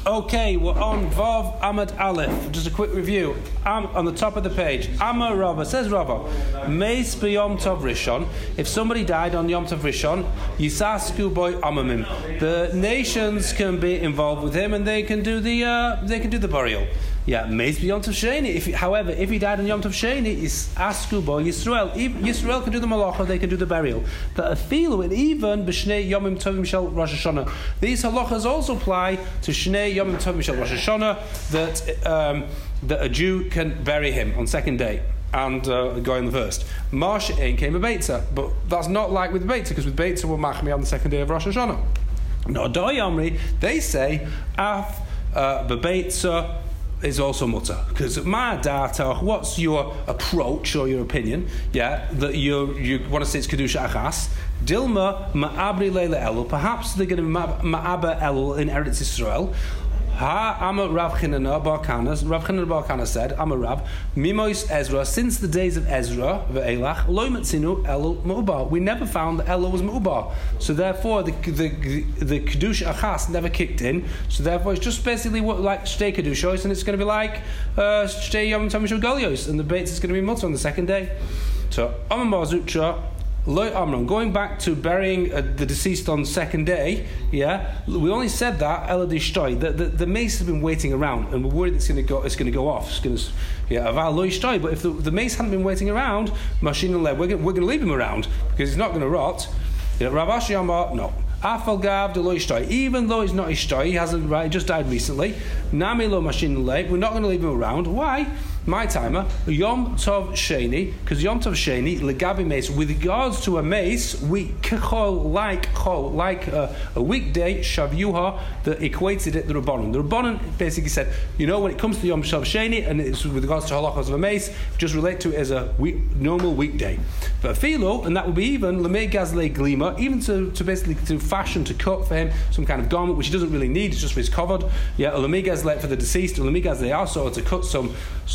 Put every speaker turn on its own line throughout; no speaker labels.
Okay, we're on Vav Amad Aleph. Just a quick review. On the top of the page, Amar Rava, says Rava, Meis b'Yom Tov Rishon. If somebody died on Yom Tov Rishon, Yisasku boy Amamim. The nations can be involved with him, and they can do the burial. Yeah, Meis b'Yom Tov Sheni. However, if he died on Yom Tov Sheni, Yisasku boy Yisrael. Yisrael can do the malacha, they can do the burial. But afilu, and even b'Shnei Yomim Tovim Shel Rosh Hashanah. These halachas also apply to Shnei Yomim Tovim Shel Rosh Hashanah, that a Jew can bury him on second day and go in the first. Marsha Ein came a Beitza, but that's not like with Beitza, because with Beitza we're machmi on the second day of Rosh Hashanah. No, Doi Amri, they say Af Bebeitza is also mutter, because my data, what's your approach or your opinion? Yeah, that you want to say it's kedusha achas. Dilma ma'abri leila elul. Perhaps they're going to ma'aba elul in Eretz Yisrael. Ha Amar Rav Chanina bar Kanas. Rav Chanina bar Kanas said, Amar Rav, Mimois Ezra, since the days of Ezra, ve'elach, loy metzinu elul mu'ubar. We never found that elul was mu'ubar. So therefore, the kedusha achas never kicked in. So therefore, it's just basically like shtei kedushos, and it's going to be like shtei yom tamishul galios, and the beit is going to be mutter on the second day. So Amar Zutra. Loy Amram, going back to burying the deceased on second day, yeah, we only said that Eladi Shtoi, the mace has been waiting around, and we're worried it's going to go off. Aval Loy Shtoi, but if the mace hadn't been waiting around, Machine and we're going to leave him around because he's not going to rot. Rav Ashi Amar, no. Afal Gav de Loy Shtoi, even though he's not a Shtoi, he hasn't just died recently. Nami Lo Machine we're not going to leave him around. Why? My timer, Yom Tov Sheni, because Yom Tov Sheni, Legabi Mace, with regards to a mace, we kechol like a weekday Shavuha that equated it the Rabbanon. The Rabbanon basically said, when it comes to Yom Tov Sheni, and it's with regards to halachas of a mace, just relate to it as a normal weekday. But Philo, and that will be even Lemei Gazle Glima, even to basically to fashion, to cut for him some kind of garment which he doesn't really need, it's just for his covered. Yeah, Lemei Gazle for the deceased, Lemei Gazle also to cut some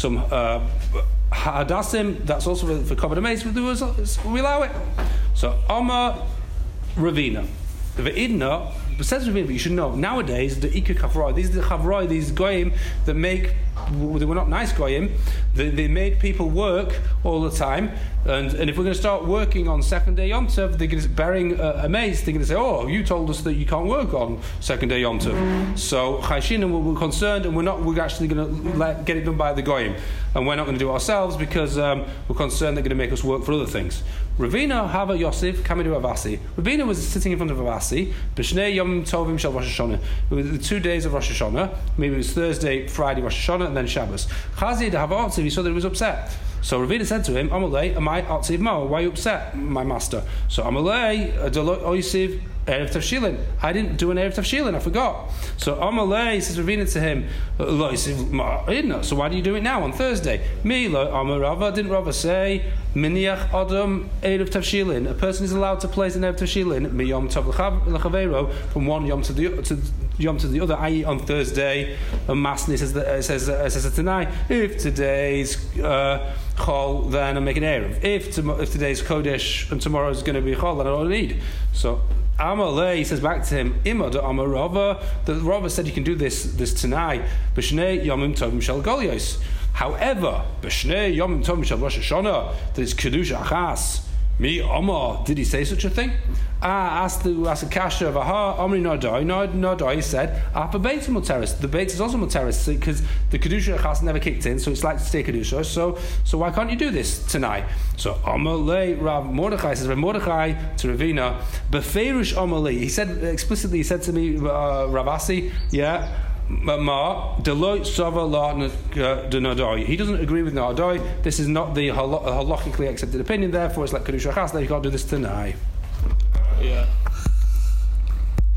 hadasim, that's also for covered mace. We allow it. So Omar Ravina, the Idna says Ravina, but you should know nowadays the Ikka Chavroi, these are the Chavroi, these goyim that they were not nice goyim. They made people work all the time, and if we're going to start working on second day Yom Tov, they're going to burying a mace. They're going to say, "Oh, you told us that you can't work on second day Yom Tov." So Chayshin, we're concerned, and we're actually going to get it done by the goyim, and we're not going to do it ourselves because we're concerned they're going to make us work for other things. Ravina Hava Yosef Kamidu Avasi. Ravina was sitting in front of Avasi. B'shnei Yom Tovim Shel Rosh Hashanah. It was the 2 days of Rosh Hashanah. Maybe it was Thursday, Friday, Rosh Hashanah, and then Shabbos. Chazi de Havatziv. He saw that he was upset. So Ravina said to him, Amalei, am I Atziv Ma? Why are you upset, my master? So Amalei, Oisiv Erev Tavshilin. I didn't do an Erev Tavshilin, I forgot. So Amalei says Ravina to him, I didn't know. So why do you do it now on Thursday? Me, Amarava, didn't Rava say, Miniach Adam Erev Tavshilin. A person is allowed to place an Erev Tavshilin, Mi Yom Tov L'Chavero, from one Yom to the other, i.e. on Thursday. And Masni says tonight, if today's Chol, then I'm making Erev. If today's Kodesh and tomorrow is going to be Chol, then I don't need. So Amalei says back to him, Imad Amarava, the Rava said you can do this tonight. B'shnei Yomim Tovim Shel Golios. However, B'shnei Yomim Tovim Shel Rosh Hashanah, there's Kedusha Achas. Me, Omar, did he say such a thing? Asked the kasha of Aha, Omri Nodai, he said, Apa Beit Muteris. The Beit is also Muteris because the Kedusha Achas never kicked in, so it's like to stay Kedusha. So why can't you do this tonight? So Amalei Rav Mordechai says, Rav Mordechai to Ravina, Beferish Amalei. He said explicitly, he said to me, Ravasi, yeah. Deloitte Sava La de Nadoi. He doesn't agree with Nadoi. This is not the halachically accepted opinion, therefore it's like Kedusha Chas, you can't do this tonight.
Yeah.